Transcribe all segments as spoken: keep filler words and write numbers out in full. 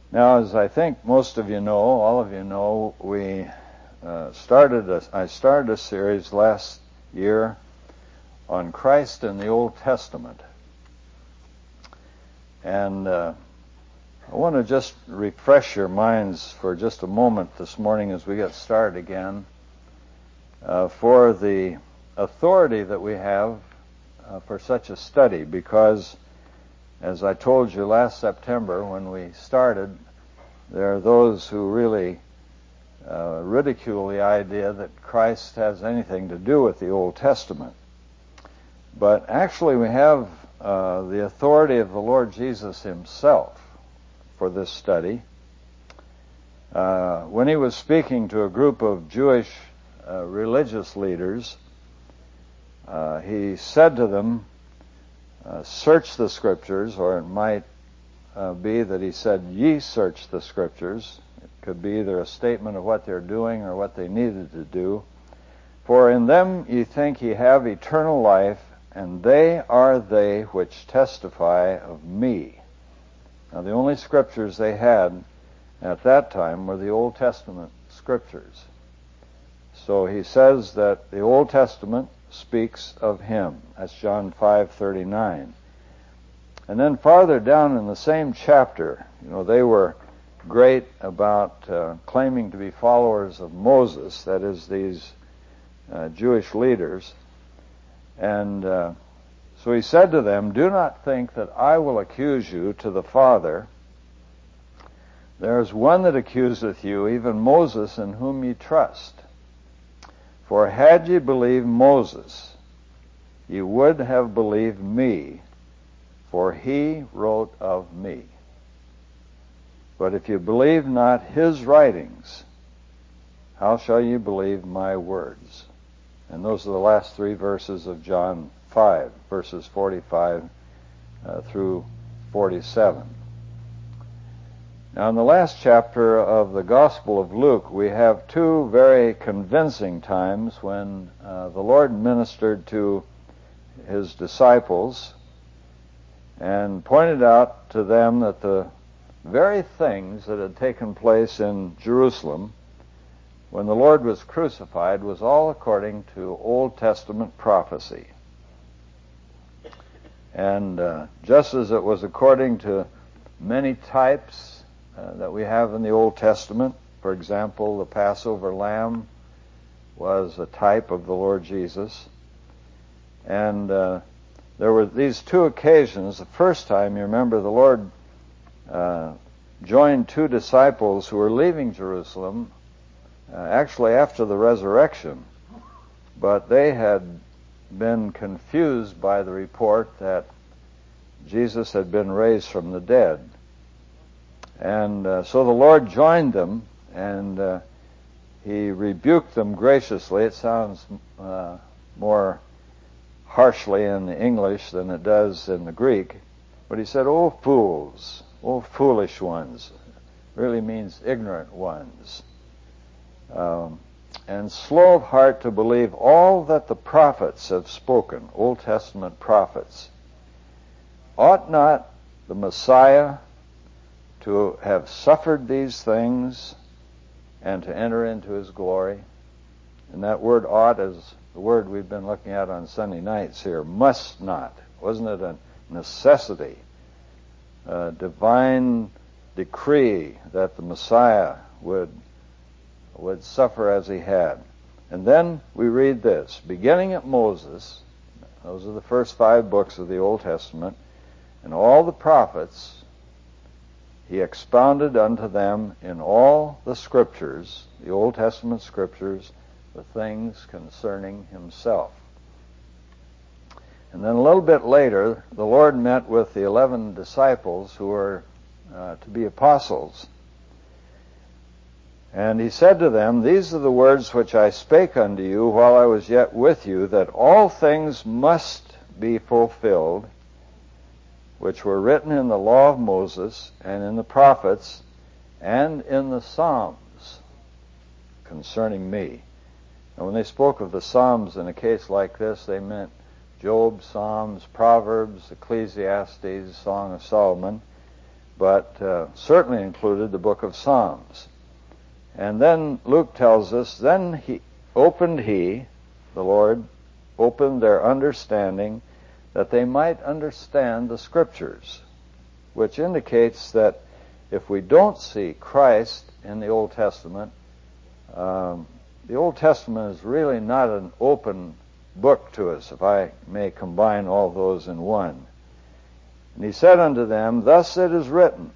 Now, as I think most of you know, all of you know, we uh, started. A, I started a series last year on Christ in the Old Testament, and uh, I want to just refresh your minds for just a moment this morning as we get started again, uh, for the authority that we have uh, for such a study, because as I told you last September when we started, there are those who really uh, ridicule the idea that Christ has anything to do with the Old Testament. But actually we have uh, the authority of the Lord Jesus himself for this study. Uh, when he was speaking to a group of Jewish uh, religious leaders, uh, he said to them, Uh, search the Scriptures, or it might uh, be that he said, ye search the Scriptures. It could be either a statement of what they're doing or what they needed to do. For in them ye think ye have eternal life, and they are they which testify of me. Now, the only Scriptures they had at that time were the Old Testament Scriptures. So he says that the Old Testament speaks of him. That's John five thirty-nine. And then farther down in the same chapter, you know, they were great about uh, claiming to be followers of Moses, that is, these uh, Jewish leaders. And uh, so he said to them, do not think that I will accuse you to the Father. There is one that accuseth you, even Moses, in whom ye trust. For had ye believed Moses, ye would have believed me, for he wrote of me. But if you believe not his writings, how shall you believe my words? And those are the last three verses of John five, verses forty-five uh, through forty-seven. Now, in the last chapter of the Gospel of Luke, we have two very convincing times when uh, the Lord ministered to his disciples and pointed out to them that the very things that had taken place in Jerusalem when the Lord was crucified was all according to Old Testament prophecy. And uh, just as it was according to many types Uh, that we have in the Old Testament. For example, the Passover lamb was a type of the Lord Jesus. And uh, there were these two occasions. The first time, you remember, the Lord uh, joined two disciples who were leaving Jerusalem, uh, actually after the resurrection. But they had been confused by the report that Jesus had been raised from the dead. And uh, so the Lord joined them, and uh, he rebuked them graciously. It sounds uh, more harshly in the English than it does in the Greek. But he said, "O fools, O foolish ones," really means ignorant ones, um, "and slow of heart to believe all that the prophets have spoken," Old Testament prophets. "Ought not the Messiah to have suffered these things and to enter into his glory?" And that word "ought" is the word we've been looking at on Sunday nights here. Must not. Wasn't it a necessity, a divine decree that the Messiah would, would suffer as he had? And then we read this, beginning at Moses, those are the first five books of the Old Testament, and all the prophets, he expounded unto them in all the Scriptures, the Old Testament Scriptures, the things concerning himself. And then a little bit later, the Lord met with the eleven disciples who were uh, to be apostles. And he said to them, "These are the words which I spake unto you while I was yet with you, that all things must be fulfilled, which were written in the law of Moses, and in the prophets, and in the Psalms concerning me." And when they spoke of the Psalms in a case like this, they meant Job, Psalms, Proverbs, Ecclesiastes, Song of Solomon. but uh, certainly included the book of Psalms. And then Luke tells us, then he opened he, the Lord, opened their understanding that they might understand the Scriptures, which indicates that if we don't see Christ in the Old Testament, um, the Old Testament is really not an open book to us, if I may combine all those in one. And he said unto them, thus it is written,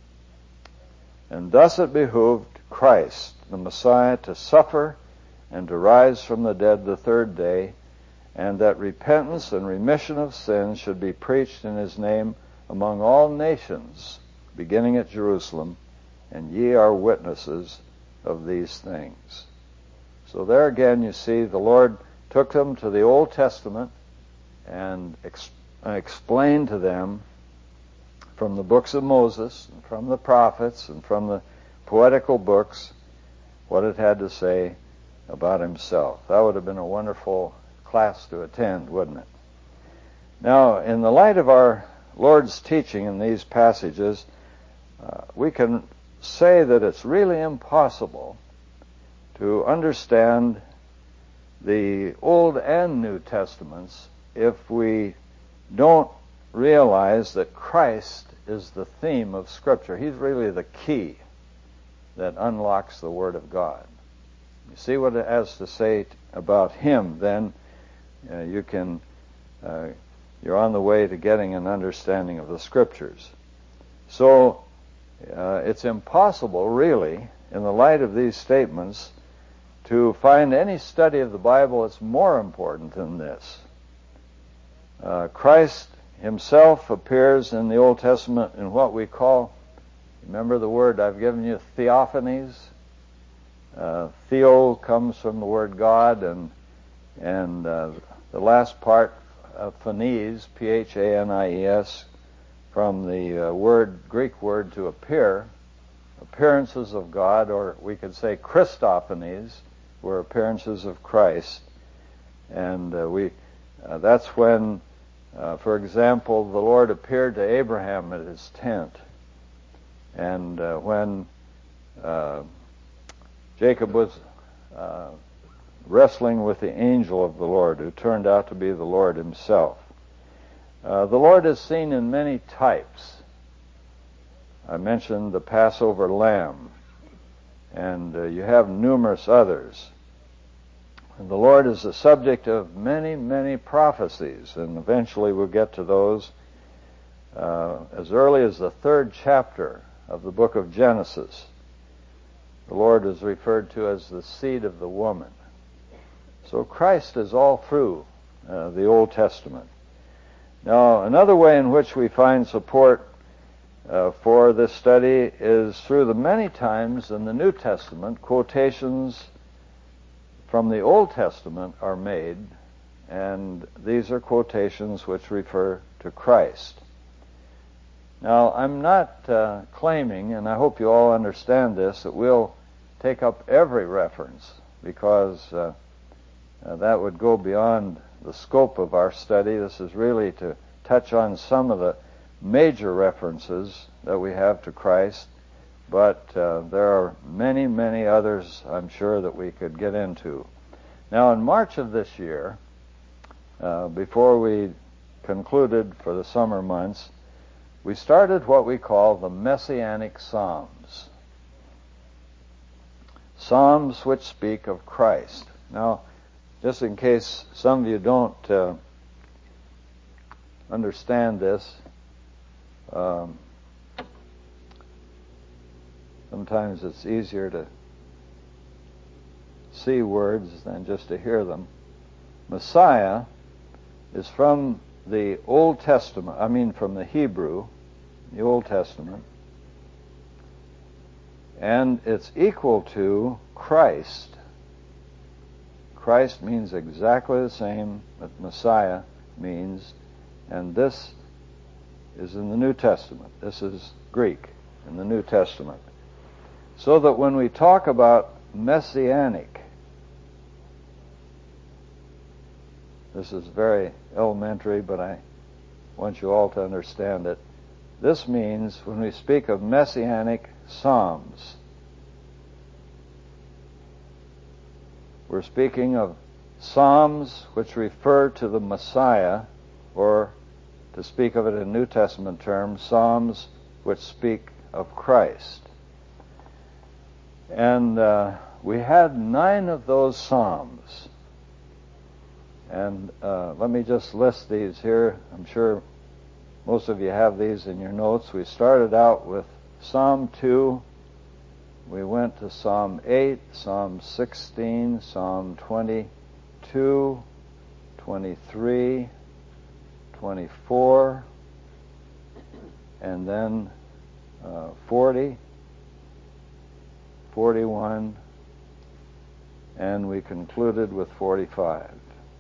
and thus it behooved Christ, the Messiah, to suffer and to rise from the dead the third day, and that repentance and remission of sins should be preached in his name among all nations, beginning at Jerusalem, and ye are witnesses of these things. So there again you see the Lord took them to the Old Testament and ex- explained to them from the books of Moses, and from the prophets, and from the poetical books what it had to say about himself. That would have been a wonderful class to attend, wouldn't it? Now, in the light of our Lord's teaching in these passages, uh, we can say that it's really impossible to understand the Old and New Testaments if we don't realize that Christ is the theme of Scripture. He's really the key that unlocks the Word of God. You see what it has to say about him, then uh, you can, uh, you're on the way to getting an understanding of the Scriptures. So uh, it's impossible, really, in the light of these statements, to find any study of the Bible that's more important than this. Uh, Christ himself appears in the Old Testament in what we call, remember the word I've given you, theophanies? Uh, theo comes from the word God, and and uh, the last part, uh, phanies, P H A N I E S, from the uh, word Greek word to appear, appearances of God, or we could say Christophanies, were appearances of Christ. And uh, we uh, that's when, uh, for example, the Lord appeared to Abraham at his tent. And uh, when uh, Jacob was uh, wrestling with the angel of the Lord, who turned out to be the Lord himself. Uh, the Lord is seen in many types. I mentioned the Passover lamb, and uh, you have numerous others. And the Lord is the subject of many, many prophecies, and eventually we'll get to those uh, as early as the third chapter of the book of Genesis. The Lord is referred to as the seed of the woman. So Christ is all through uh, the Old Testament. Now, another way in which we find support uh, for this study is through the many times in the New Testament quotations from the Old Testament are made, and these are quotations which refer to Christ. Now, I'm not uh, claiming, and I hope you all understand this, that we'll take up every reference, because uh, uh, that would go beyond the scope of our study. This is really to touch on some of the major references that we have to Christ, but uh, there are many, many others, I'm sure, that we could get into. Now, in March of this year, uh, before we concluded for the summer months, we started what we call the Messianic Psalms. Psalms which speak of Christ. Now, just in case some of you don't uh, understand this, um, sometimes it's easier to see words than just to hear them. Messiah is from the Old Testament, I mean from the Hebrew, the Old Testament, and it's equal to Christ. Christ means exactly the same that Messiah means, and this is in the New Testament. This is Greek in the New Testament. So that when we talk about messianic, this is very elementary, but I want you all to understand it. this means when we speak of messianic psalms, we're speaking of psalms which refer to the Messiah, or to speak of it in New Testament terms, psalms which speak of Christ. And uh, we had nine of those psalms. And uh, let me just list these here. I'm sure most of you have these in your notes. We started out with Psalm two. We went to Psalm eight, Psalm sixteen, Psalm twenty-two, twenty-three, twenty-four, and then uh, forty, forty-one, and we concluded with forty-five.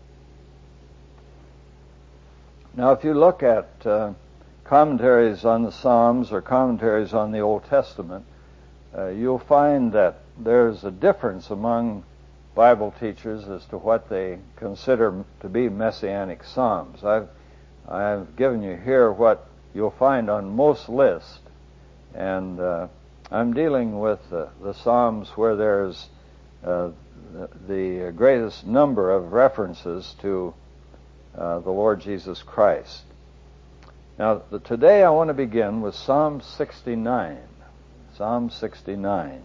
Now, if you look at uh, commentaries on the Psalms or commentaries on the Old Testament, uh, you'll find that there's a difference among Bible teachers as to what they consider to be messianic psalms. I've I've given you here what you'll find on most lists, and uh, I'm dealing with uh, the psalms where there's uh, the, the greatest number of references to uh, the Lord Jesus Christ. Now, the, today I want to begin with Psalm sixty-nine. Psalm sixty-nine.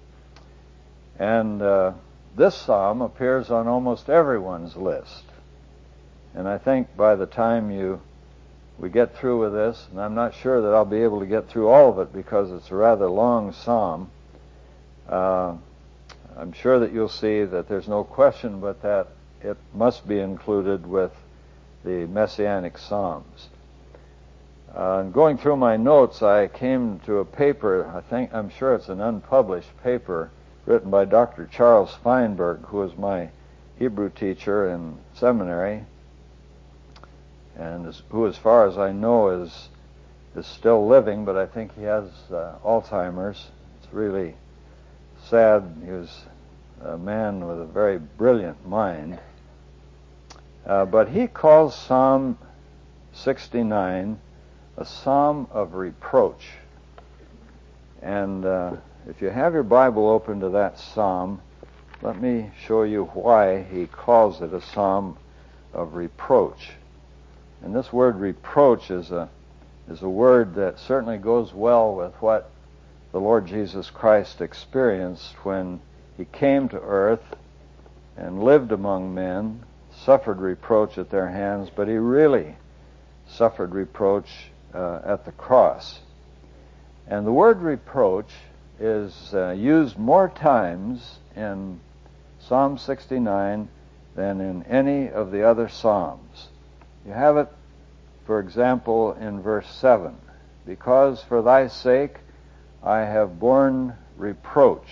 And uh, this psalm appears on almost everyone's list. And I think by the time you we get through with this, and I'm not sure that I'll be able to get through all of it because it's a rather long psalm, uh, I'm sure that you'll see that there's no question but that it must be included with the Messianic Psalms. Uh, and going through my notes, I came to a paper, I think, I'm sure it's an unpublished paper, written by Doctor Charles Feinberg, who was my Hebrew teacher in seminary, and is, who, as far as I know, is is still living, but I think he has uh, Alzheimer's. It's really sad. He was a man with a very brilliant mind. Uh, but he calls Psalm sixty-nine a psalm of reproach. And uh, if you have your Bible open to that psalm, let me show you why he calls it a psalm of reproach. And this word reproach is a is a word that certainly goes well with what the Lord Jesus Christ experienced when he came to earth and lived among men, suffered reproach at their hands, but he really suffered reproach uh, at the cross. And the word reproach is uh, used more times in Psalm sixty-nine than in any of the other psalms. You have it, for example, in verse seven. Because for thy sake I have borne reproach.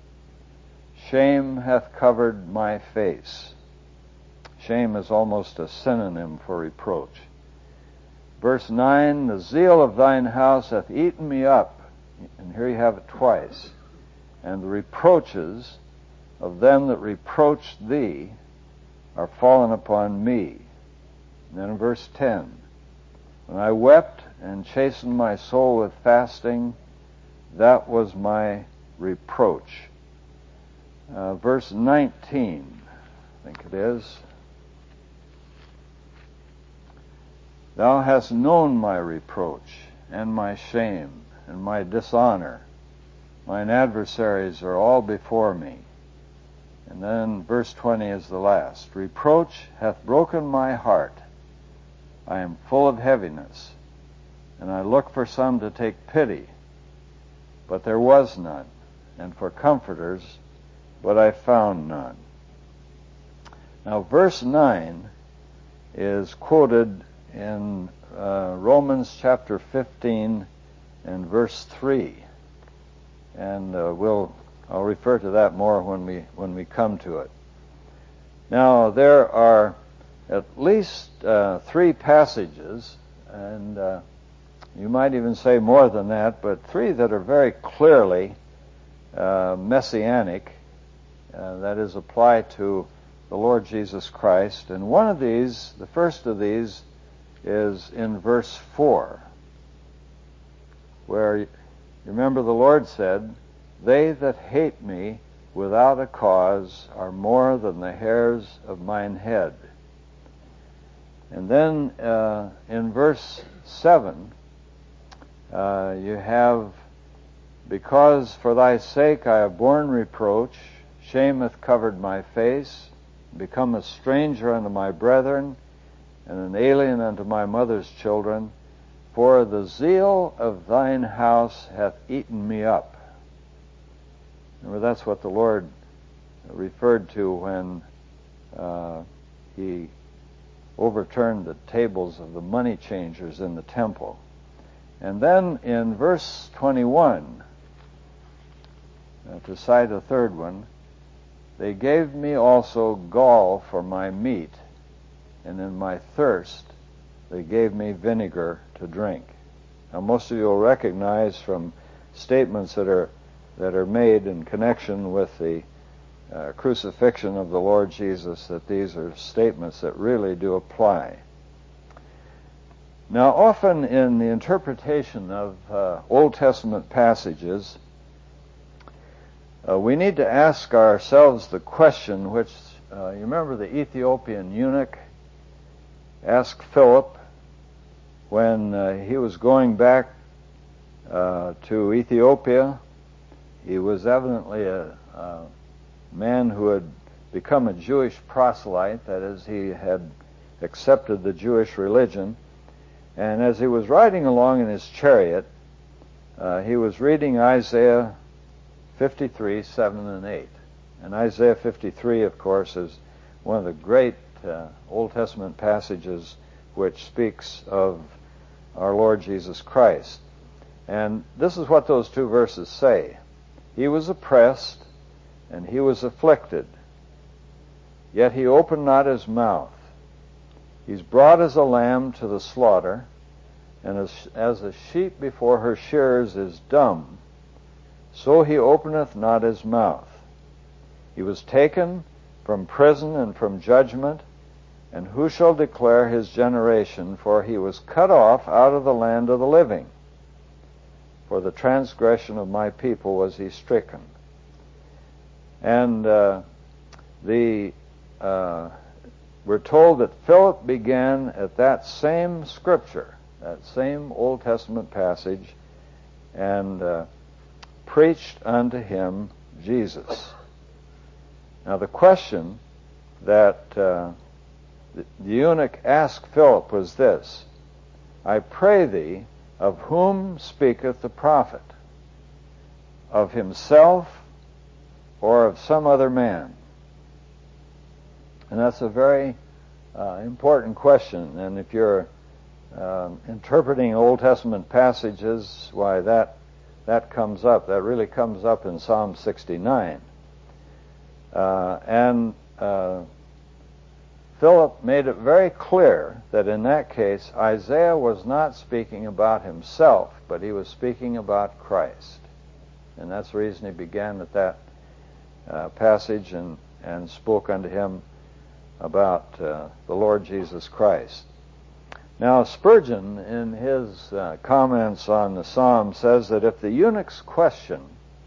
Shame hath covered my face. Shame is almost a synonym for reproach. Verse nine, the zeal of thine house hath eaten me up. And here you have it twice. And the reproaches of them that reproached thee are fallen upon me. And then in verse ten, when I wept and chastened my soul with fasting, that was my reproach. Uh, verse nineteen, I think it is. Thou hast known my reproach and my shame and my dishonor. Mine adversaries are all before me. And then verse twenty is the last. Reproach hath broken my heart. I am full of heaviness, and I look for some to take pity, but there was none, and for comforters, but I found none. Now, verse nine is quoted in uh, Romans chapter fifteen and verse three, and uh, we'll I'll refer to that more when we when we come to it. Now, there are at least uh, three passages, and uh, you might even say more than that, but three that are very clearly uh, messianic, uh, that is, apply to the Lord Jesus Christ. And one of these, the first of these, is in verse four. where, you remember the Lord said, "They that hate me without a cause are more than the hairs of mine head." And then uh, in verse seven, uh, you have, "Because for thy sake I have borne reproach, shame hath covered my face, become a stranger unto my brethren, and an alien unto my mother's children, for the zeal of thine house hath eaten me up." Remember, that's what the Lord referred to when uh, he overturned the tables of the money changers in the temple. And then in verse twenty-one, uh, to cite a third one, "They gave me also gall for my meat, and in my thirst they gave me vinegar to drink." Now, most of you will recognize from statements that are that are made in connection with the uh, crucifixion of the Lord Jesus that these are statements that really do apply. Now, often in the interpretation of uh, Old Testament passages, uh, we need to ask ourselves the question which, uh, you remember the Ethiopian eunuch asked Philip when uh, he was going back uh, to Ethiopia. He was evidently a, a man who had become a Jewish proselyte, that is, he had accepted the Jewish religion. And as he was riding along in his chariot, uh, he was reading Isaiah fifty-three, seven and eight. And Isaiah fifty-three, of course, is one of the great uh, Old Testament passages which speaks of our Lord Jesus Christ. And this is what those two verses say. "He was oppressed, and he was afflicted, yet he opened not his mouth. He's brought as a lamb to the slaughter, and as, as a sheep before her shearers is dumb, so he openeth not his mouth. He was taken from prison and from judgment, and who shall declare his generation? For he was cut off out of the land of the living. For the transgression of my people was he stricken." And uh, the uh, we're told that Philip began at that same scripture, that same Old Testament passage, and uh, preached unto him Jesus. Now the question that uh, the eunuch asked Philip was this: "I pray thee, of whom speaketh the prophet? Of himself or of some other man?" And that's a very uh, important question. And if you're uh, interpreting Old Testament passages, why that that comes up. That really comes up in Psalm sixty-nine. Uh, and uh, Philip made it very clear that in that case Isaiah was not speaking about himself, but he was speaking about Christ. And that's the reason he began at that uh, passage and, and spoke unto him about uh, the Lord Jesus Christ. Now Spurgeon, in his uh, comments on the Psalm, says that if the eunuch's question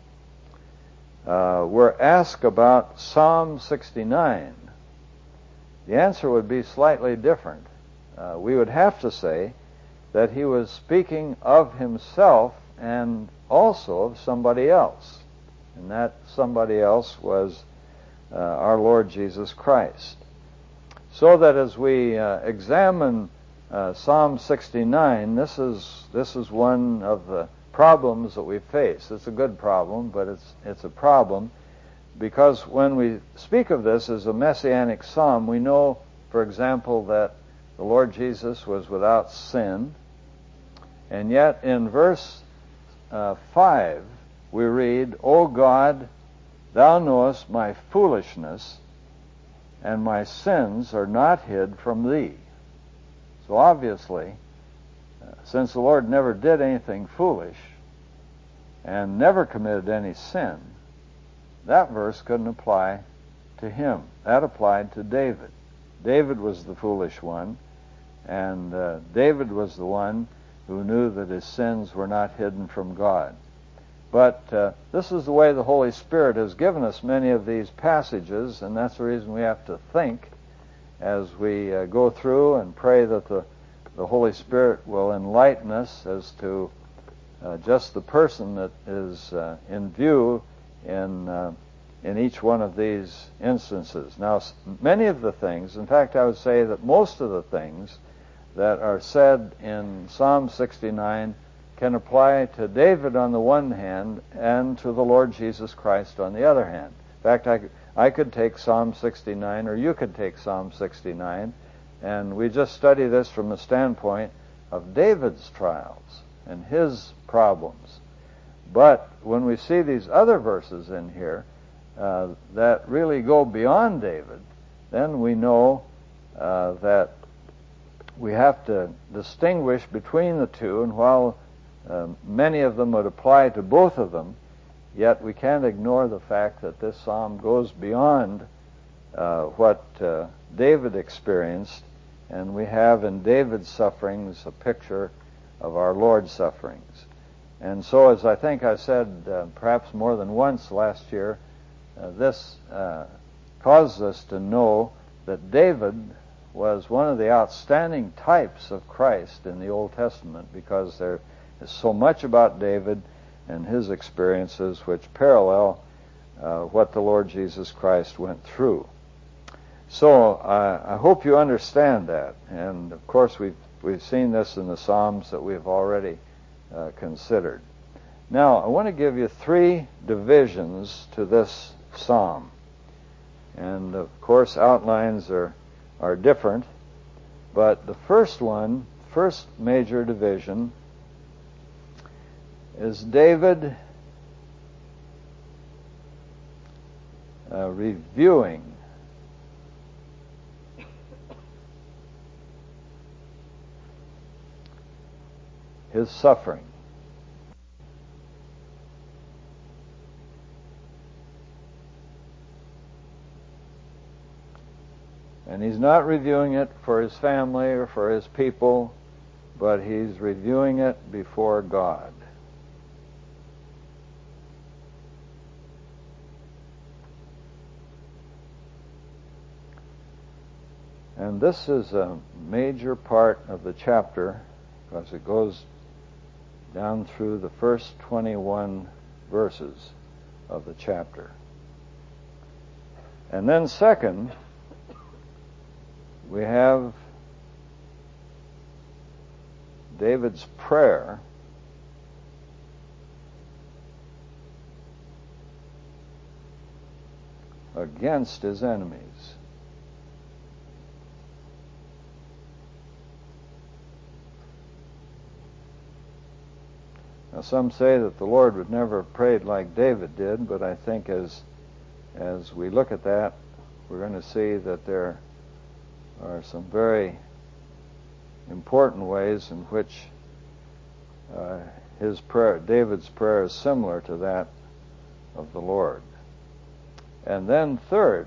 uh, were asked about Psalm sixty-nine, the answer would be slightly different. Uh, we would have to say that he was speaking of himself and also of somebody else. And that somebody else was uh, our Lord Jesus Christ. So that as we uh, examine uh, Psalm sixty-nine, this is this is one of the problems that we face. It's a good problem, but it's it's a problem. Because when we speak of this as a messianic psalm, we know, for example, that the Lord Jesus was without sin. And yet in verse uh, five, we read, "O God, thou knowest my foolishness, and my sins are not hid from thee." So obviously, uh, since the Lord never did anything foolish and never committed any sin, that verse couldn't apply to him. That applied to David. David was the foolish one, and uh, David was the one who knew that his sins were not hidden from God. But uh, this is the way the Holy Spirit has given us many of these passages, and that's the reason we have to think as we uh, go through and pray that the, the Holy Spirit will enlighten us as to uh, just the person that is uh, in view in uh, in each one of these instances. Now, many of the things, in fact, I would say that most of the things that are said in Psalm sixty-nine can apply to David on the one hand and to the Lord Jesus Christ on the other hand. In fact, I, I could take Psalm sixty-nine, or you could take Psalm sixty-nine, and we just study this from the standpoint of David's trials and his problems. But when we see these other verses in here uh, that really go beyond David, then we know uh, that we have to distinguish between the two, and while uh, many of them would apply to both of them, yet we can't ignore the fact that this psalm goes beyond uh, what uh, David experienced, and we have in David's sufferings a picture of our Lord's sufferings. And so, as I think I said uh, perhaps more than once last year, uh, this uh, causes us to know that David was one of the outstanding types of Christ in the Old Testament, because there is so much about David and his experiences which parallel uh, what the Lord Jesus Christ went through. So uh, I hope you understand that. And of course we've, we've seen this in the Psalms that we've already uh, considered. Now I want to give you three divisions to this psalm. And of course outlines are are different, but the first one, first major division, is David uh, reviewing his suffering. And he's not reviewing it for his family or for his people, but he's reviewing it before God. And this is a major part of the chapter, because it goes down through the first twenty-one verses of the chapter. And then second, we have David's prayer against his enemies. Now, some say that the Lord would never have prayed like David did, but I think as as we look at that, we're going to see that there are some very important ways in which uh, his prayer, David's prayer, is similar to that of the Lord. And then third,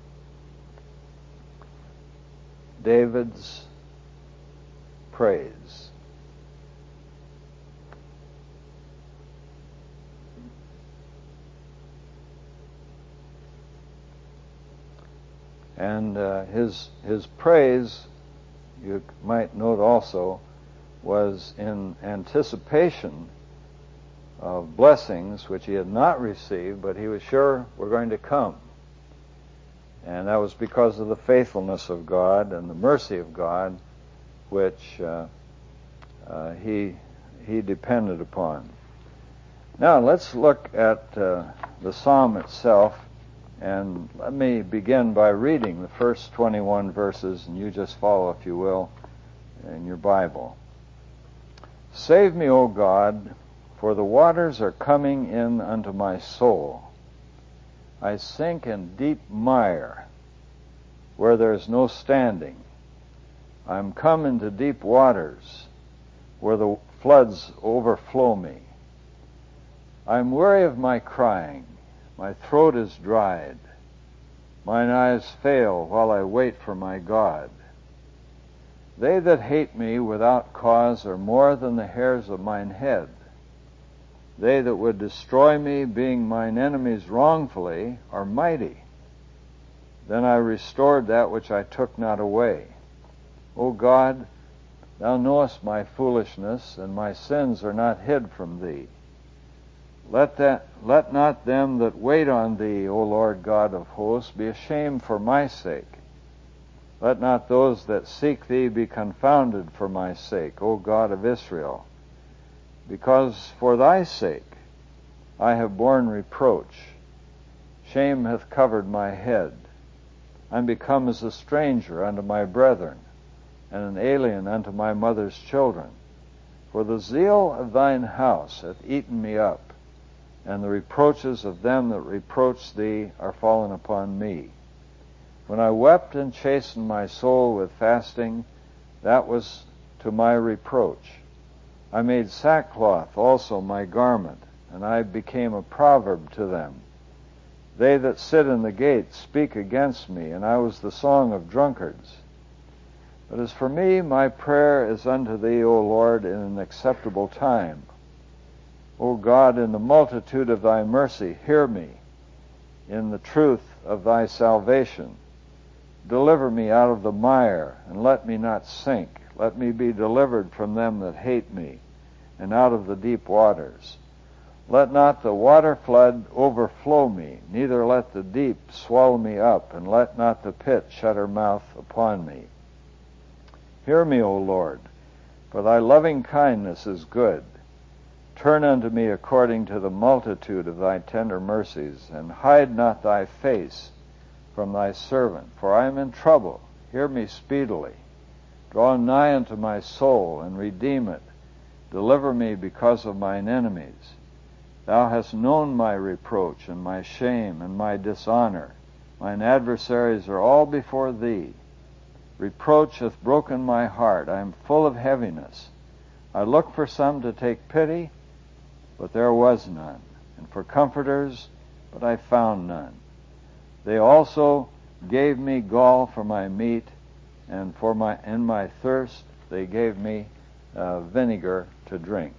David's praise. And uh, his his praise, you might note also, was in anticipation of blessings which he had not received, but he was sure were going to come. And that was because of the faithfulness of God and the mercy of God, which uh, uh, he he depended upon. Now let's look at uh, the psalm itself. And let me begin by reading the first twenty-one verses, and you just follow, if you will, in your Bible. Save me, O God, for the waters are coming in unto my soul. I sink in deep mire, where there is no standing. I am come into deep waters, where the floods overflow me. I am weary of my crying. My throat is dried. Mine eyes fail while I wait for my God. They that hate me without cause are more than the hairs of mine head. They that would destroy me, being mine enemies wrongfully, are mighty. Then I restored that which I took not away. O God, thou knowest my foolishness, and my sins are not hid from thee. Let that, let not them that wait on thee, O Lord God of hosts, be ashamed for my sake. Let not those that seek thee be confounded for my sake, O God of Israel. Because for thy sake I have borne reproach. Shame hath covered my head. I am become as a stranger unto my brethren, and an alien unto my mother's children. For the zeal of thine house hath eaten me up, and the reproaches of them that reproach thee are fallen upon me. When I wept and chastened my soul with fasting, that was to my reproach. I made sackcloth also my garment, and I became a proverb to them. They that sit in the gate speak against me, and I was the song of drunkards. But as for me, my prayer is unto thee, O Lord, in an acceptable time. O God, in the multitude of thy mercy, hear me. In the truth of thy salvation, deliver me out of the mire, and let me not sink. Let me be delivered from them that hate me, and out of the deep waters. Let not the water flood overflow me, neither let the deep swallow me up, and let not the pit shut her mouth upon me. Hear me, O Lord, for thy loving kindness is good. Turn unto me according to the multitude of thy tender mercies, and hide not thy face from thy servant, for I am in trouble. Hear me speedily. Draw nigh unto my soul, and redeem it. Deliver me because of mine enemies. Thou hast known my reproach, and my shame, and my dishonor. Mine adversaries are all before thee. Reproach hath broken my heart. I am full of heaviness. I looked for some to take pity, but there was none, and for comforters, but I found none. They also gave me gall for my meat, and for my in my thirst they gave me uh, vinegar to drink.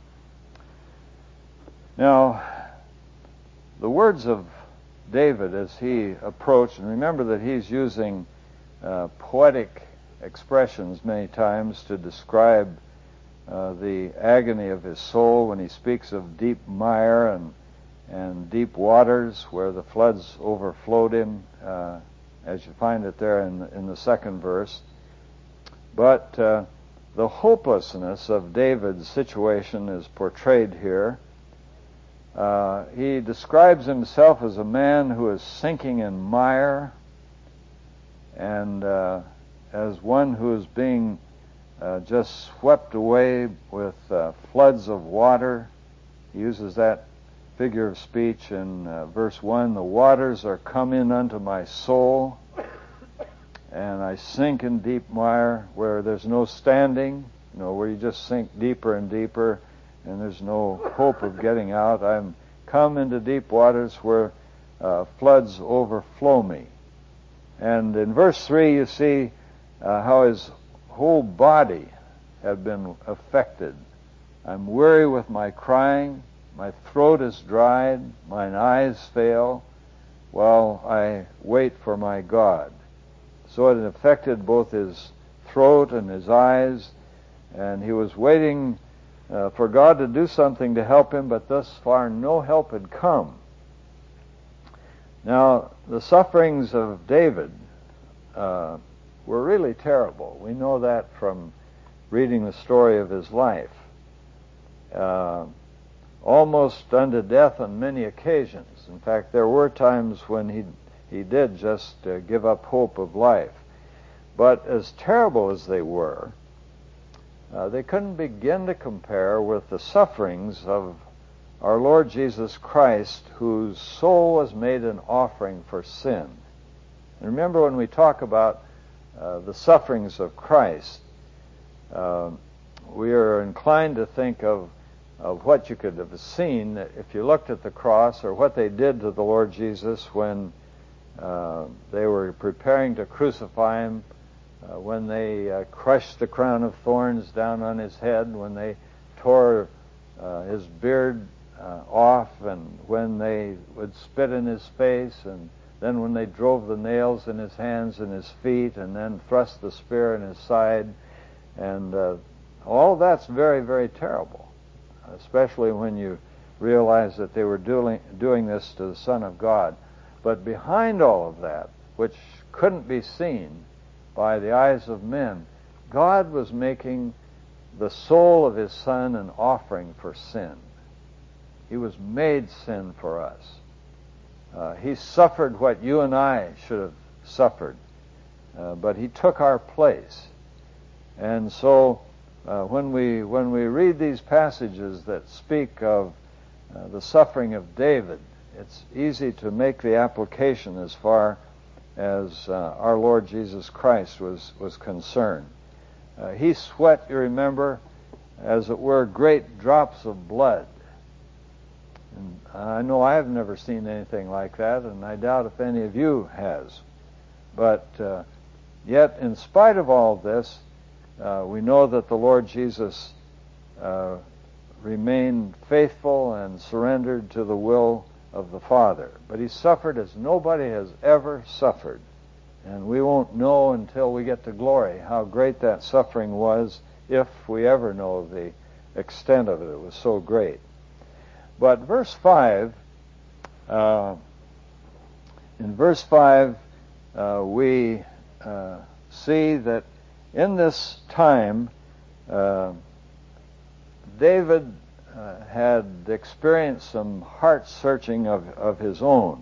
Now, the words of David as he approached, and remember that he's using uh, poetic expressions many times to describe uh, the agony of his soul when he speaks of deep mire and and deep waters where the floods overflowed him, uh, as you find it there in the, in the second verse. But uh, the hopelessness of David's situation is portrayed here. Uh, he describes himself as a man who is sinking in mire, and uh, as one who is being uh, just swept away with uh, floods of water. He uses that figure of speech in uh, verse one. The waters are come in unto my soul, and I sink in deep mire where there's no standing, you know, where you just sink deeper and deeper, and there's no hope of getting out. I'm come into deep waters where uh, floods overflow me. And in verse three, you see uh, how his whole body had been affected. I'm weary with my crying. My throat is dried, mine eyes fail, while I wait for my God. So it affected both his throat and his eyes, and he was waiting uh, for God to do something to help him, but thus far no help had come. Now, the sufferings of David uh, were really terrible. We know that from reading the story of his life. Uh, almost unto death on many occasions. In fact, there were times when he he did just uh, give up hope of life. But as terrible as they were, uh, they couldn't begin to compare with the sufferings of our Lord Jesus Christ, whose soul was made an offering for sin. And remember, when we talk about uh, the sufferings of Christ, uh, we are inclined to think of of what you could have seen if you looked at the cross, or what they did to the Lord Jesus when uh, they were preparing to crucify him uh, when they uh, crushed the crown of thorns down on his head, when they tore uh, his beard uh, off, and when they would spit in his face, and then when they drove the nails in his hands and his feet, and then thrust the spear in his side. And uh, all that's very, very terrible, especially when you realize that they were doing, doing this to the Son of God. But behind all of that, which couldn't be seen by the eyes of men, God was making the soul of his Son an offering for sin. He was made sin for us. Uh, he suffered what you and I should have suffered, uh, but he took our place. And so uh, when we when we read these passages that speak of uh, the suffering of David, it's easy to make the application as far as uh, our Lord Jesus Christ was, was concerned. Uh, he sweat, you remember, as it were, great drops of blood. And I know I've never seen anything like that, and I doubt if any of you has. But uh, yet, in spite of all this, uh, we know that the Lord Jesus uh, remained faithful and surrendered to the will of the Father. But he suffered as nobody has ever suffered. And we won't know until we get to glory how great that suffering was, if we ever know the extent of it. It was so great. But verse five, uh, in verse five, uh, we uh, see that in this time, uh, David uh, had experienced some heart searching of, of his own.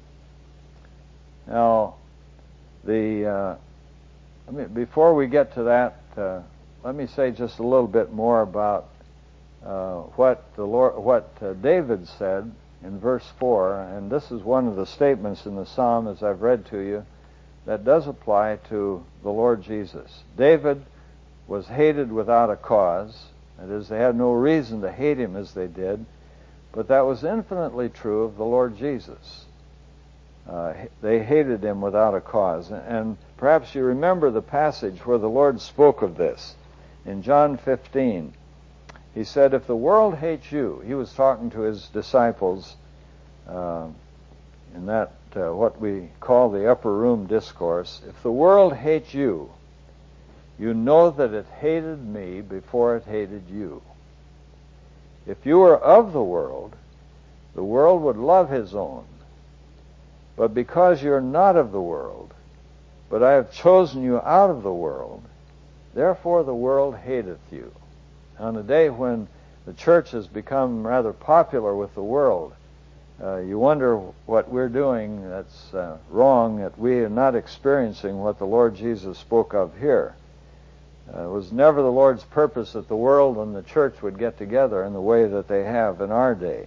Now, the uh, I mean, before we get to that, uh, let me say just a little bit more about uh, what the Lord, what uh, David said in verse four, and this is one of the statements in the Psalm, as I've read to you, that does apply to the Lord Jesus. David was hated without a cause. That is, they had no reason to hate him as they did, but that was infinitely true of the Lord Jesus. Uh, they hated him without a cause. And perhaps you remember the passage where the Lord spoke of this. In John fifteen, he said, if the world hates you, he was talking to his disciples uh, in that, uh, what we call the upper room discourse. If the world hates you, you know that it hated me before it hated you. If you were of the world, the world would love his own. But because you're not of the world, but I have chosen you out of the world, therefore the world hateth you. On a day when the church has become rather popular with the world, uh, you wonder what we're doing that's uh, wrong, that we are not experiencing what the Lord Jesus spoke of here. Uh, it was never the Lord's purpose that the world and the church would get together in the way that they have in our day.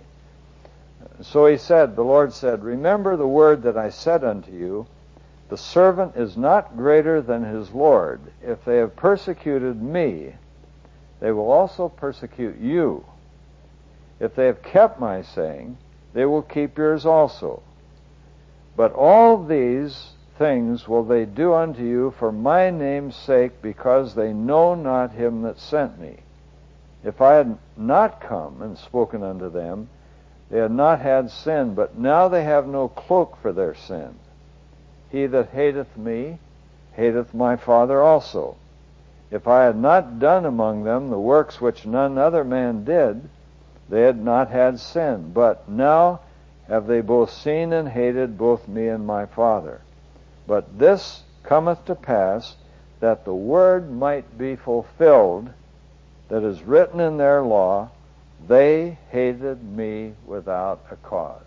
So he said, the Lord said, remember the word that I said unto you, the servant is not greater than his Lord. If they have persecuted me, they will also persecute you. If they have kept my saying, they will keep yours also. But all these things will they do unto you for my name's sake, because they know not him that sent me. If I had not come and spoken unto them, they had not had sin, but now they have no cloak for their sin. He that hateth me, hateth my Father also. If I had not done among them the works which none other man did, they had not had sin. But now have they both seen and hated both me and my Father. But this cometh to pass, that the word might be fulfilled, that is written in their law, they hated me without a cause.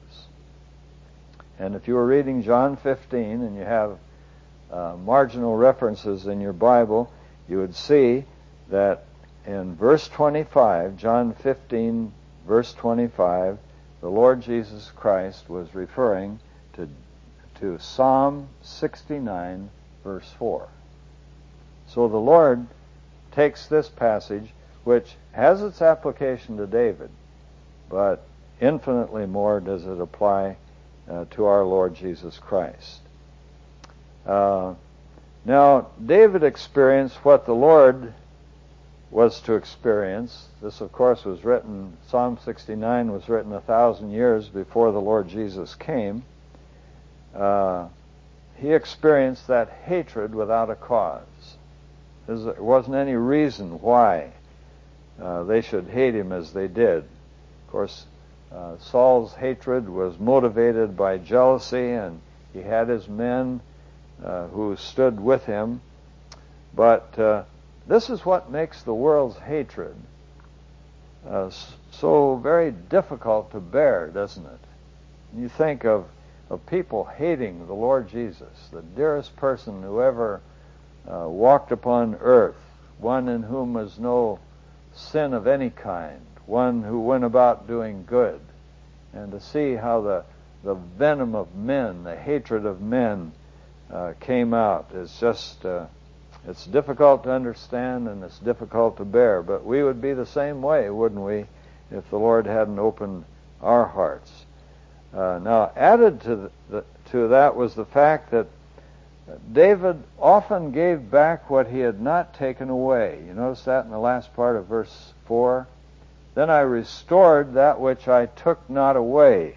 And if you were reading John fifteen, and you have uh, marginal references in your Bible, you would see that in verse twenty-five, John fifteen, verse twenty-five, the Lord Jesus Christ was referring to, to Psalm sixty-nine, verse four. So the Lord takes this passage, which has its application to David, but infinitely more does it apply uh, to our Lord Jesus Christ. Uh, Now, David experienced what the Lord was to experience. This, of course, was written, Psalm sixty-nine was written a thousand years before the Lord Jesus came. Uh, he experienced that hatred without a cause. There wasn't any reason why uh, they should hate him as they did. Of course, uh, Saul's hatred was motivated by jealousy, and he had his men uh, who stood with him. But uh, this is what makes the world's hatred uh, so very difficult to bear, doesn't it? You think of, of people hating the Lord Jesus, the dearest person who ever uh, walked upon earth, one in whom was no sin of any kind, one who went about doing good. And to see how the, the venom of men, the hatred of men uh, came out is just... Uh, It's difficult to understand and it's difficult to bear, but we would be the same way, wouldn't we, if the Lord hadn't opened our hearts. Uh, now, added to, the, the, to that was the fact that David often gave back what he had not taken away. You notice that in the last part of verse four? Then I restored that which I took not away.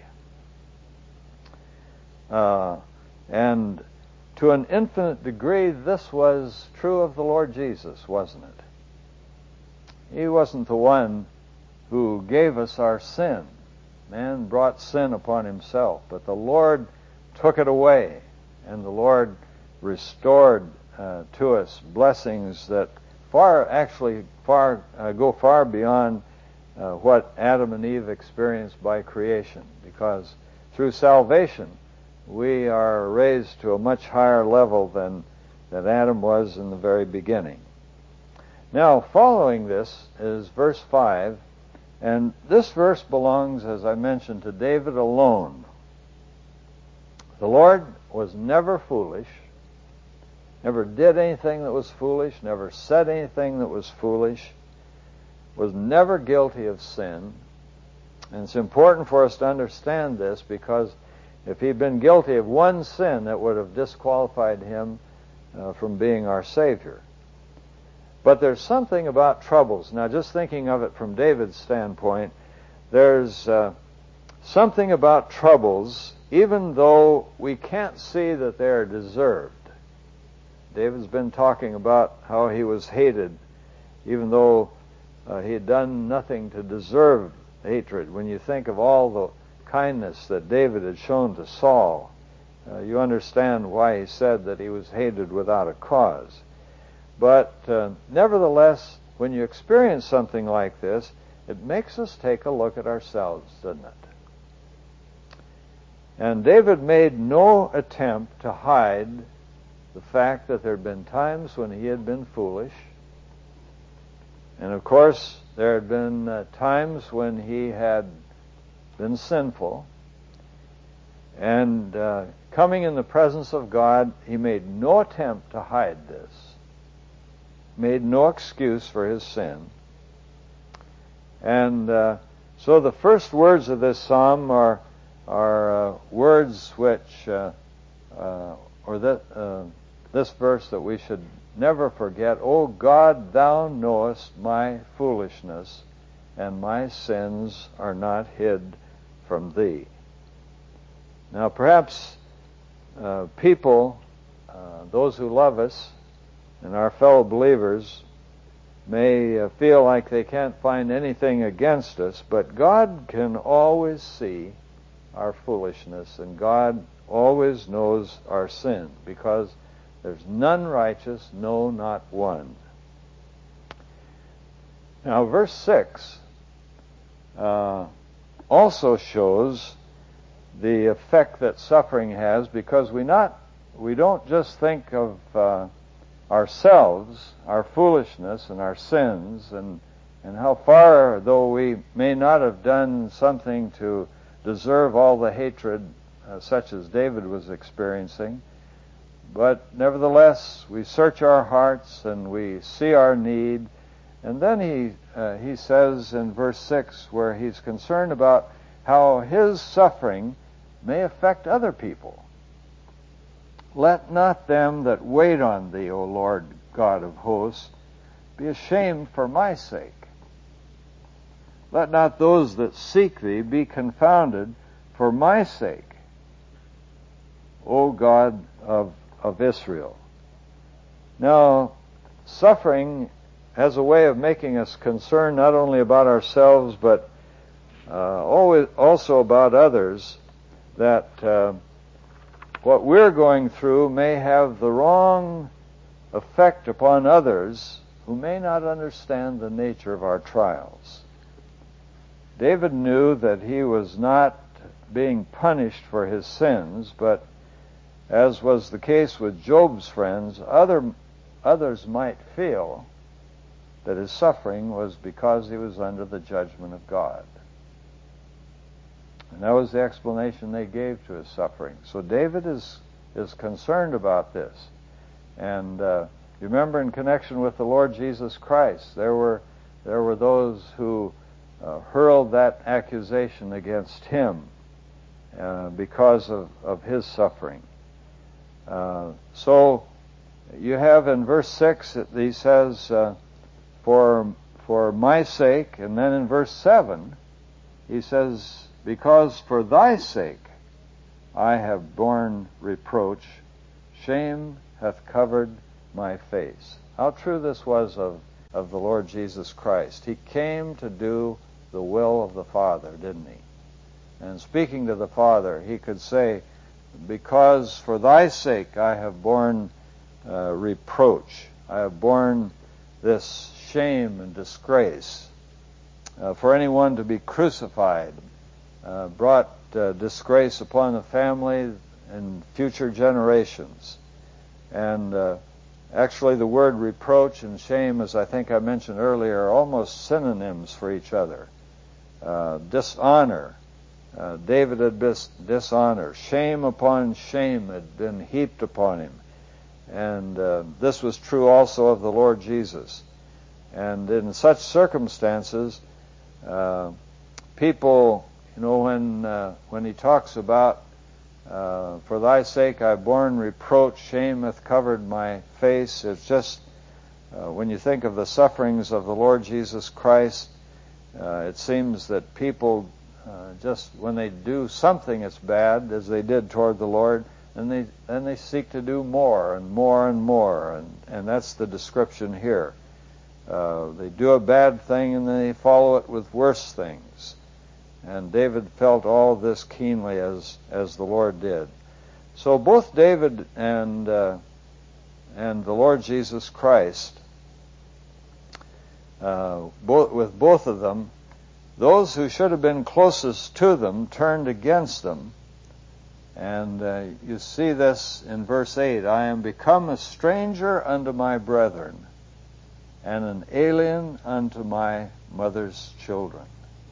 Uh, and To an infinite degree, this was true of the Lord Jesus, wasn't it? He wasn't the one who gave us our sin. Man brought sin upon himself, but the Lord took it away, and the Lord restored uh, to us blessings that far, actually, far uh, go far beyond uh, what Adam and Eve experienced by creation, because through salvation, we are raised to a much higher level than, than Adam was in the very beginning. Now, following this is verse five, and this verse belongs, as I mentioned, to David alone. The Lord was never foolish, never did anything that was foolish, never said anything that was foolish, was never guilty of sin. And it's important for us to understand this, because if he'd been guilty of one sin, that would have disqualified him uh, from being our Savior. But there's something about troubles. Now, just thinking of it from David's standpoint, there's uh, something about troubles, even though we can't see that they're deserved. David's been talking about how he was hated, even though uh, he had done nothing to deserve hatred. When you think of all the kindness that David had shown to Saul, uh, you understand why he said that he was hated without a cause. But uh, nevertheless, when you experience something like this, it makes us take a look at ourselves, doesn't it? And David made no attempt to hide the fact that there had been times when he had been foolish. And of course, there had been uh, times when he had been sinful, and uh, coming in the presence of God, he made no attempt to hide this, made no excuse for his sin. And uh, so the first words of this psalm are are uh, words which, uh, uh, or that uh, this verse that we should never forget. O God, thou knowest my foolishness, and my sins are not hid from thee. Now, perhaps uh, people, uh, those who love us and our fellow believers, may uh, feel like they can't find anything against us, but God can always see our foolishness, and God always knows our sin, because there's none righteous, no, not one. Now, verse six uh, also shows the effect that suffering has, because we not we don't just think of uh, ourselves, our foolishness and our sins, and and how far, though we may not have done something to deserve all the hatred uh, such as David was experiencing, but nevertheless we search our hearts and we see our need. And then he uh, he says in verse six, where he's concerned about how his suffering may affect other people. Let not them that wait on thee, O Lord God of hosts, be ashamed for my sake. Let not those that seek thee be confounded for my sake, O God of, of Israel. Now, suffering has a way of making us concerned not only about ourselves, but uh, always, also about others, that uh, what we're going through may have the wrong effect upon others who may not understand the nature of our trials. David knew that he was not being punished for his sins, but as was the case with Job's friends, other, others might feel that his suffering was because he was under the judgment of God. And that was the explanation they gave to his suffering. So David is, is concerned about this. And uh, you remember in connection with the Lord Jesus Christ, there were, there were those who uh, hurled that accusation against him uh, because of, of his suffering. Uh, so you have in verse six, it, he says, uh, for, for my sake, and then in verse seven, he says, because for thy sake I have borne reproach, shame hath covered my face. How true this was of, of the Lord Jesus Christ. He came to do the will of the Father, didn't he? And speaking to the Father, he could say, because for thy sake I have borne uh, reproach. I have borne this shame and disgrace. Uh, for anyone to be crucified uh, brought uh, disgrace upon the family and future generations. And uh, actually the word reproach and shame, as I think I mentioned earlier, are almost synonyms for each other. Uh, dishonor. Uh, David had dis- dishonor. Shame upon shame had been heaped upon him. And uh, this was true also of the Lord Jesus. And in such circumstances, uh, people, you know, when uh, when he talks about, uh, for thy sake I've borne reproach, shame hath covered my face, it's just, uh, when you think of the sufferings of the Lord Jesus Christ, uh, it seems that people uh, just, when they do something that's bad, as they did toward the Lord, and they then they seek to do more and more and more, and, and that's the description here. Uh, they do a bad thing and then they follow it with worse things. And David felt all this keenly as as the Lord did. So both David and uh, and the Lord Jesus Christ, uh, both, with both of them, those who should have been closest to them turned against them. And uh, you see this in verse eight, I am become a stranger unto my brethren, and an alien unto my mother's children.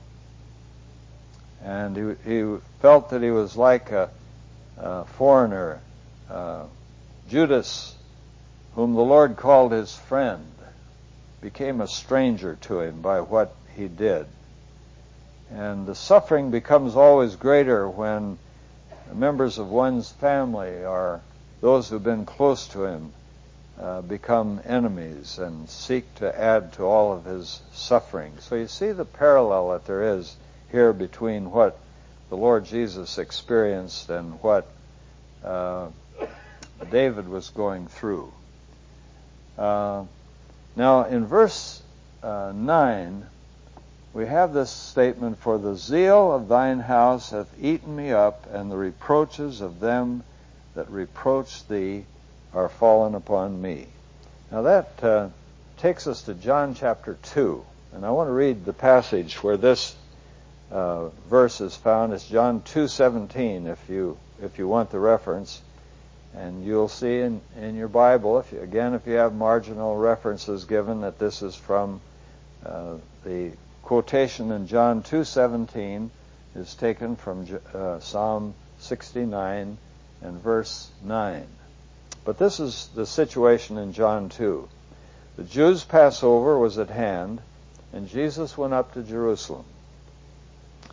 And he, he felt that he was like a, a foreigner. Uh, Judas, whom the Lord called his friend, became a stranger to him by what he did. And the suffering becomes always greater when members of one's family or those who've been close to him uh, become enemies and seek to add to all of his suffering. So you see the parallel that there is here between what the Lord Jesus experienced and what uh, David was going through. Uh, now in verse uh, nine, we have this statement, for the zeal of thine house hath eaten me up, and the reproaches of them that reproach thee are fallen upon me. Now that uh, takes us to John chapter two, and I want to read the passage where this uh, verse is found. It's John two seventeen, if you if you want the reference, and you'll see in, in your Bible, if you, again, if you have marginal references given, that this is from uh, the quotation in John two seventeen is taken from uh, Psalm sixty-nine and verse nine. But this is the situation in John two. The Jews' Passover was at hand, and Jesus went up to Jerusalem.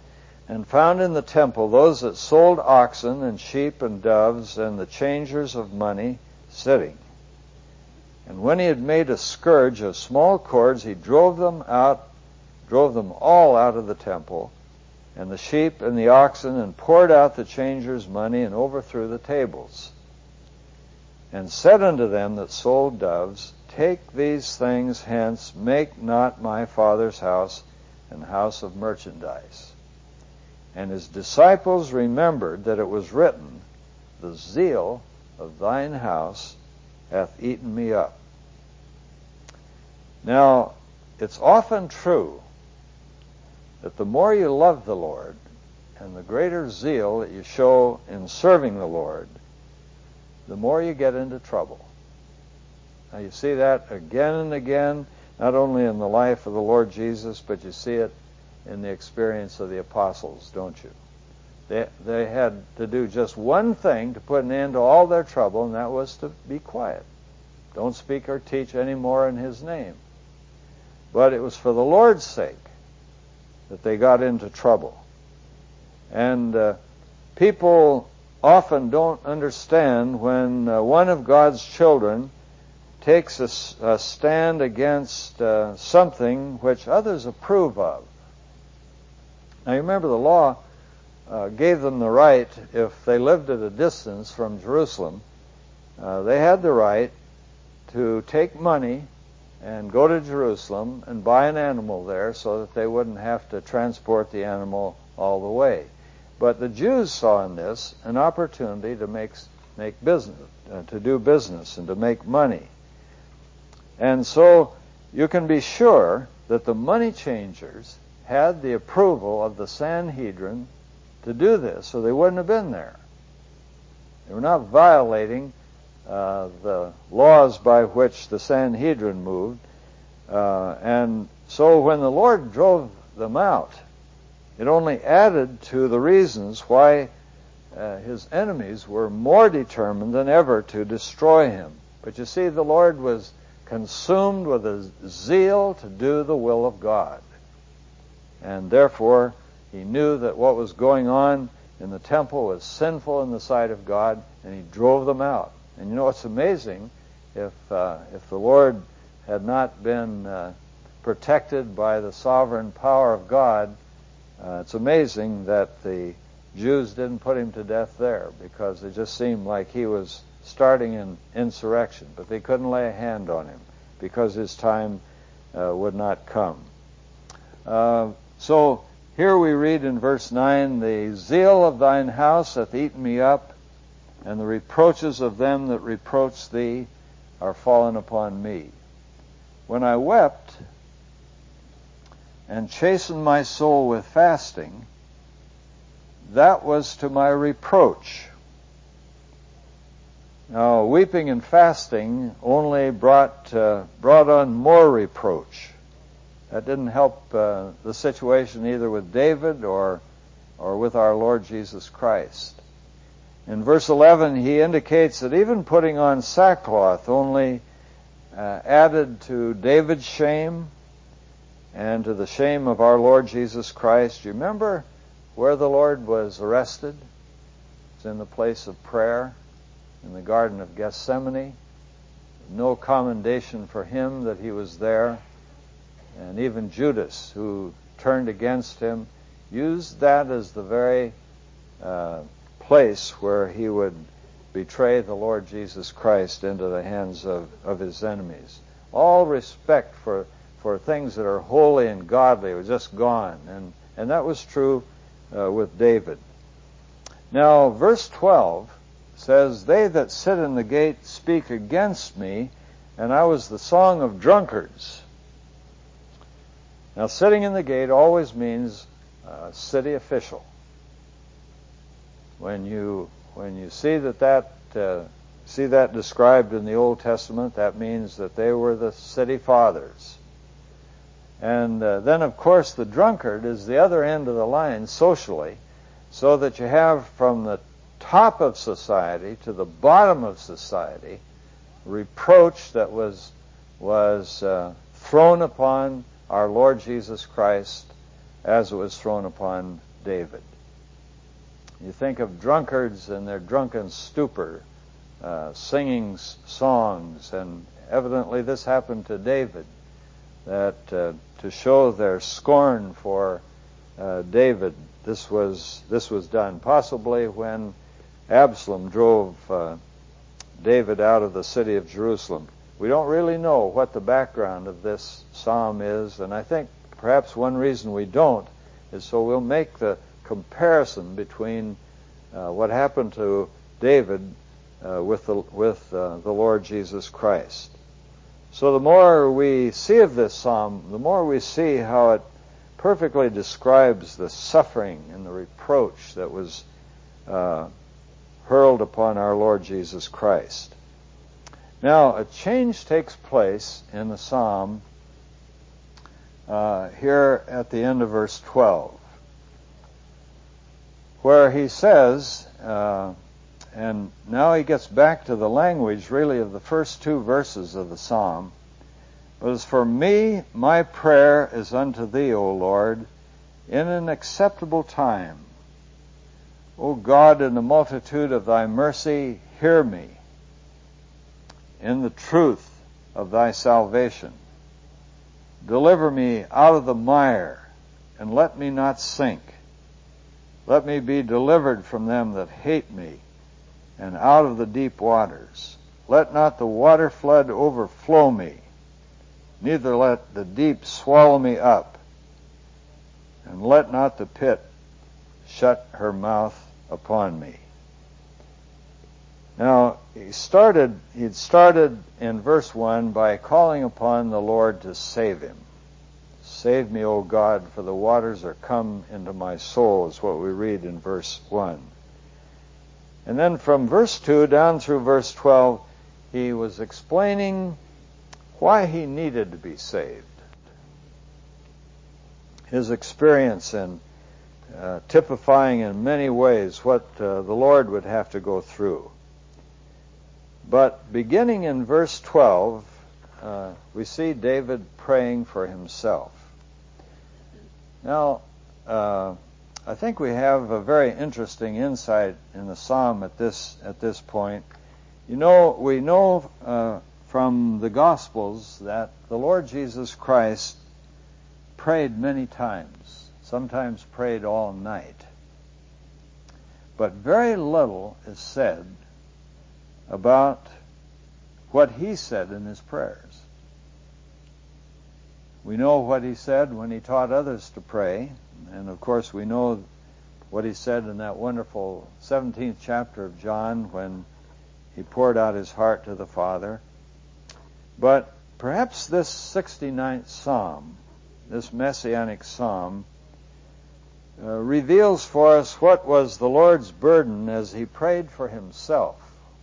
and found in the temple those that sold oxen and sheep and doves and the changers of money sitting. And when he had made a scourge of small cords, he drove them out, drove them all out of the temple, and the sheep and the oxen, and poured out the changers' money, and overthrew the tables. And said unto them that sold doves, Take these things hence, make not my Father's house an house of merchandise. And his disciples remembered that it was written, The zeal of thine house hath eaten me up. Now, it's often true that the more you love the Lord and the greater zeal that you show in serving the Lord, the more you get into trouble. Now you see that again and again, not only in the life of the Lord Jesus, but you see it in the experience of the apostles, don't you? They, they had to do just one thing to put an end to all their trouble, and that was to be quiet. Don't speak or teach any more in his name. But it was for the Lord's sake that they got into trouble. And uh, people often don't understand when uh, one of God's children takes a, a stand against uh, something which others approve of. Now you remember the law uh, gave them the right, if they lived at a distance from Jerusalem, uh, they had the right to take money and go to Jerusalem and buy an animal there so that they wouldn't have to transport the animal all the way. But the Jews saw in this an opportunity to make make business, uh, to do business and to make money. And so you can be sure that the money changers had the approval of the Sanhedrin to do this, so they wouldn't have been there. They were not violating uh, the laws by which the Sanhedrin moved. Uh, and so when the Lord drove them out, it only added to the reasons why uh, his enemies were more determined than ever to destroy him. But you see, the Lord was consumed with a zeal to do the will of God. And therefore, he knew that what was going on in the temple was sinful in the sight of God, and he drove them out. And you know, it's amazing, if uh, if the Lord had not been uh, protected by the sovereign power of God, uh, it's amazing that the Jews didn't put him to death there, because it just seemed like he was starting an insurrection. But they couldn't lay a hand on him, because his time uh, would not come. Uh, so here we read in verse nine, The zeal of thine house hath eaten me up, and the reproaches of them that reproach thee are fallen upon me. When I wept and chastened my soul with fasting, that was to my reproach. Now, weeping and fasting only brought uh, brought on more reproach. That didn't help uh, the situation either with David or or with our Lord Jesus Christ. In verse eleven, he indicates that even putting on sackcloth only uh, added to David's shame and to the shame of our Lord Jesus Christ. You remember where the Lord was arrested? It's in the place of prayer in the Garden of Gethsemane. No commendation for him that he was there. And even Judas, who turned against him, used that as the very uh, place where he would betray the Lord Jesus Christ into the hands of, of his enemies. All respect for, for things that are holy and godly was just gone. And, and that was true uh, with David. Now, verse twelve says, They that sit in the gate speak against me, and I was the song of drunkards. Now, sitting in the gate always means a city official. When you when you see that that uh, see that described in the Old Testament, that means that they were the city fathers. And uh, then, of course, the drunkard is the other end of the line socially, so that you have from the top of society to the bottom of society reproach that was was uh, thrown upon our Lord Jesus Christ as it was thrown upon David. You think of drunkards and their drunken stupor, uh, singing s- songs, and evidently this happened to David, that uh, to show their scorn for uh, David, this was this was done. Possibly when Absalom drove uh, David out of the city of Jerusalem. We don't really know what the background of this psalm is, and I think perhaps one reason we don't is so we'll make the comparison between uh, what happened to David uh, with the with uh, the Lord Jesus Christ. So the more we see of this psalm, the more we see how it perfectly describes the suffering and the reproach that was uh, hurled upon our Lord Jesus Christ. Now, a change takes place in the psalm uh, here at the end of verse twelve, where he says, uh, and now he gets back to the language really of the first two verses of the psalm. But as for me, my prayer is unto thee, O Lord, in an acceptable time. O God, in the multitude of thy mercy, hear me. In the truth of thy salvation, deliver me out of the mire, and let me not sink. Let me be delivered from them that hate me, and out of the deep waters. Let not the water flood overflow me, neither let the deep swallow me up, and let not the pit shut her mouth upon me. Now, he started, he'd started in verse one by calling upon the Lord to save him. Save me, O God, for the waters are come into my soul, is what we read in verse one. And then from verse two down through verse twelve, he was explaining why he needed to be saved. His experience in uh, typifying in many ways what uh, the Lord would have to go through. But beginning in verse twelve, uh, we see David praying for himself. Now, uh, I think we have a very interesting insight in the psalm at this at this point. You know, we know uh, from the Gospels that the Lord Jesus Christ prayed many times, sometimes prayed all night. But very little is said about what he said in his prayers. We know what he said when he taught others to pray, and of course we know what he said in that wonderful seventeenth chapter of John when he poured out his heart to the Father. But perhaps this sixty-ninth psalm, this messianic psalm, uh, reveals for us what was the Lord's burden as he prayed for himself.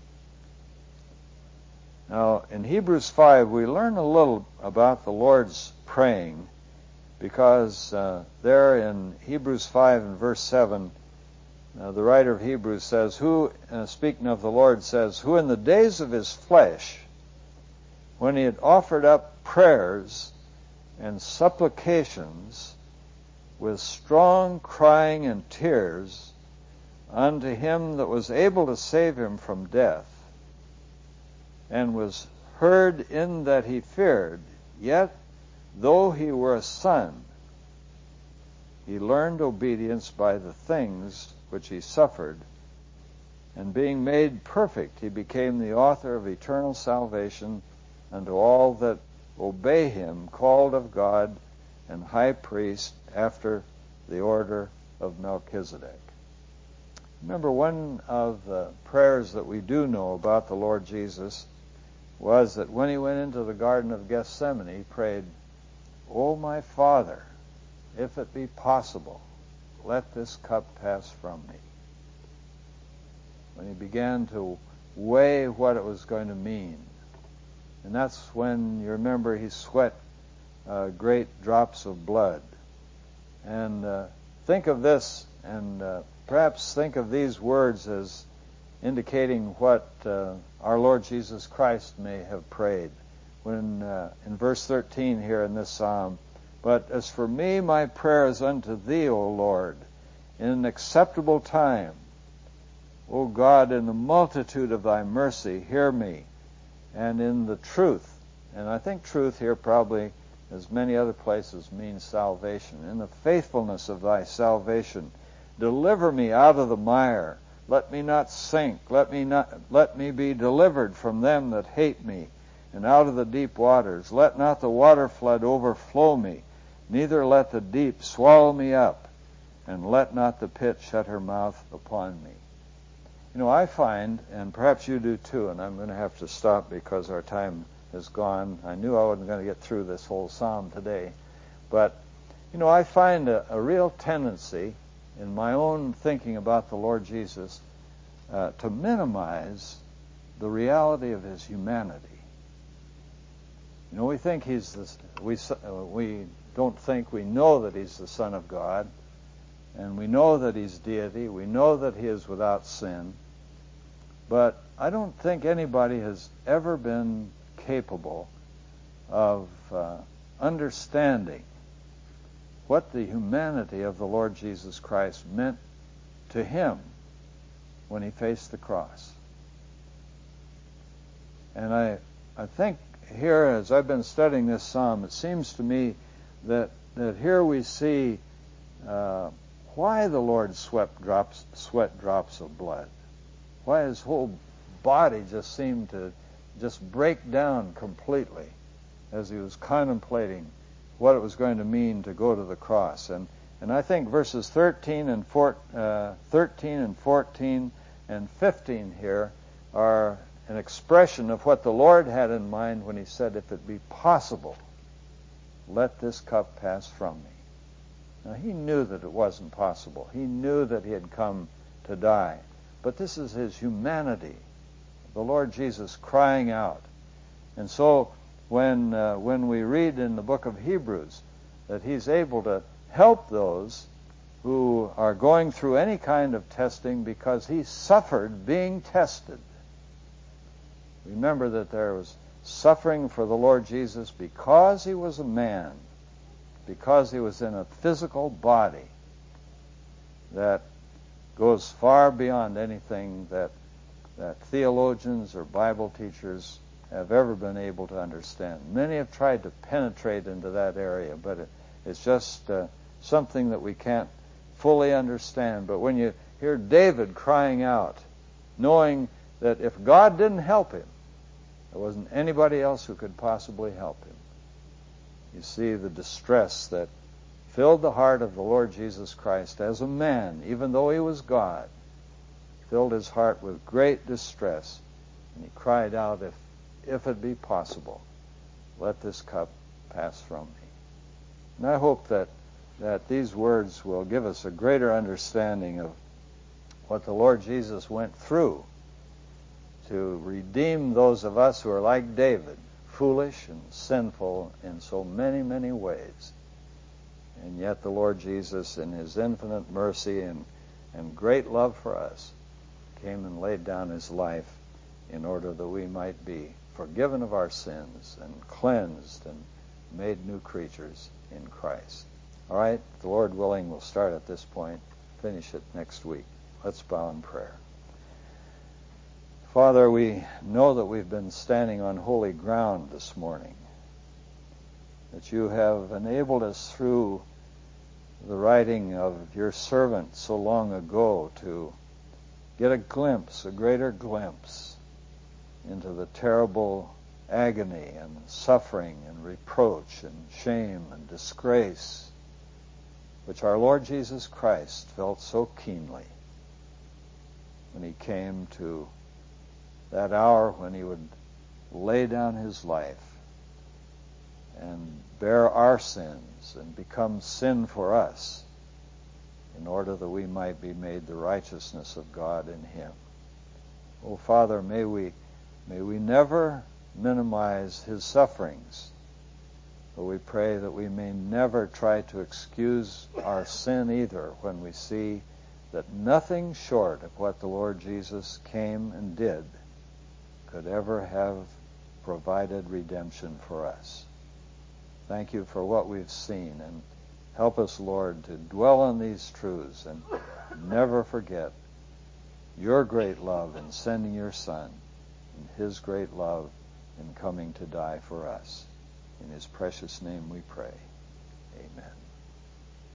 Now, in Hebrews five, we learn a little about the Lord's praying, because uh, there in Hebrews five and verse seven, uh, the writer of Hebrews says, who, uh, speaking of the Lord, says, who in the days of his flesh, when he had offered up prayers and supplications with strong crying and tears unto him that was able to save him from death, and was heard in that he feared, yet though he were a son, he learned obedience by the things which he suffered, and being made perfect, he became the author of eternal salvation unto all that obey him, called of God, and high priest after the order of Melchizedek. Remember, one of the prayers that we do know about the Lord Jesus was that when he went into the Garden of Gethsemane, he prayed, O my Father, if it be possible, let this cup pass from me. When he began to weigh what it was going to mean. And that's when, you remember, he sweat uh, great drops of blood. And uh, think of this, and uh, perhaps think of these words as indicating what uh, our Lord Jesus Christ may have prayed. When uh, in verse thirteen here in this psalm, but as for me, my prayer is unto thee, O Lord, in an acceptable time. O God, in the multitude of thy mercy, hear me, and in the truth, and I think truth here probably, as many other places, means salvation. In the faithfulness of thy salvation, deliver me out of the mire. Let me not sink. Let me not, let me be delivered from them that hate me, and out of the deep waters. Let not the water flood overflow me, neither let the deep swallow me up, and let not the pit shut her mouth upon me. You know, I find, and perhaps you do too, and I'm going to have to stop because our time is gone. I knew I wasn't going to get through this whole psalm today. But, you know, I find a, a real tendency in my own thinking about the Lord Jesus uh, to minimize the reality of his humanity. You know, we think he's the, we, uh, we don't think we know that he's the Son of God, and we know that he's deity. We know that he is without sin. But I don't think anybody has ever been capable of uh, understanding what the humanity of the Lord Jesus Christ meant to him when he faced the cross. And I, I think here, as I've been studying this psalm, it seems to me that, that here we see uh, why the Lord sweat drops, sweat drops of blood. Why his whole body just seemed to just break down completely as he was contemplating what it was going to mean to go to the cross. And and I think verses thirteen and four, uh, thirteen and fourteen and fifteen here are an expression of what the Lord had in mind when he said, "If it be possible, let this cup pass from me." Now he knew that it wasn't possible. He knew that he had come to die. But this is his humanity, the Lord Jesus crying out. And so when uh, when we read in the book of Hebrews that he's able to help those who are going through any kind of testing because he suffered being tested. Remember that there was suffering for the Lord Jesus because he was a man, because he was in a physical body that goes far beyond anything that that theologians or Bible teachers have ever been able to understand. Many have tried to penetrate into that area, but it, it's just uh, something that we can't fully understand. But when you hear David crying out, knowing that if God didn't help him, there wasn't anybody else who could possibly help him, you see the distress that filled the heart of the Lord Jesus Christ as a man, even though he was God, filled his heart with great distress, and he cried out, if if it be possible, let this cup pass from me. And I hope that, that these words will give us a greater understanding of what the Lord Jesus went through to redeem those of us who are like David, foolish and sinful in so many, many ways. And yet the Lord Jesus, in his infinite mercy and, and great love for us, came and laid down his life in order that we might be forgiven of our sins and cleansed and made new creatures in Christ. All right, the Lord willing, we'll start at this point, finish it next week. Let's bow in prayer. Father, we know that we've been standing on holy ground this morning, that you have enabled us through the writing of your servant so long ago to get a glimpse, a greater glimpse into the terrible agony and suffering and reproach and shame and disgrace which our Lord Jesus Christ felt so keenly when he came to that hour when he would lay down his life and bear our sins and become sin for us in order that we might be made the righteousness of God in him. Oh, Father, may we May we never minimize his sufferings, but we pray that we may never try to excuse our sin either when we see that nothing short of what the Lord Jesus came and did could ever have provided redemption for us. Thank you for what we've seen, and Help us, Lord, to dwell on these truths and never forget your great love in sending your Son and his great love in coming to die for us. In his precious name we pray. Amen.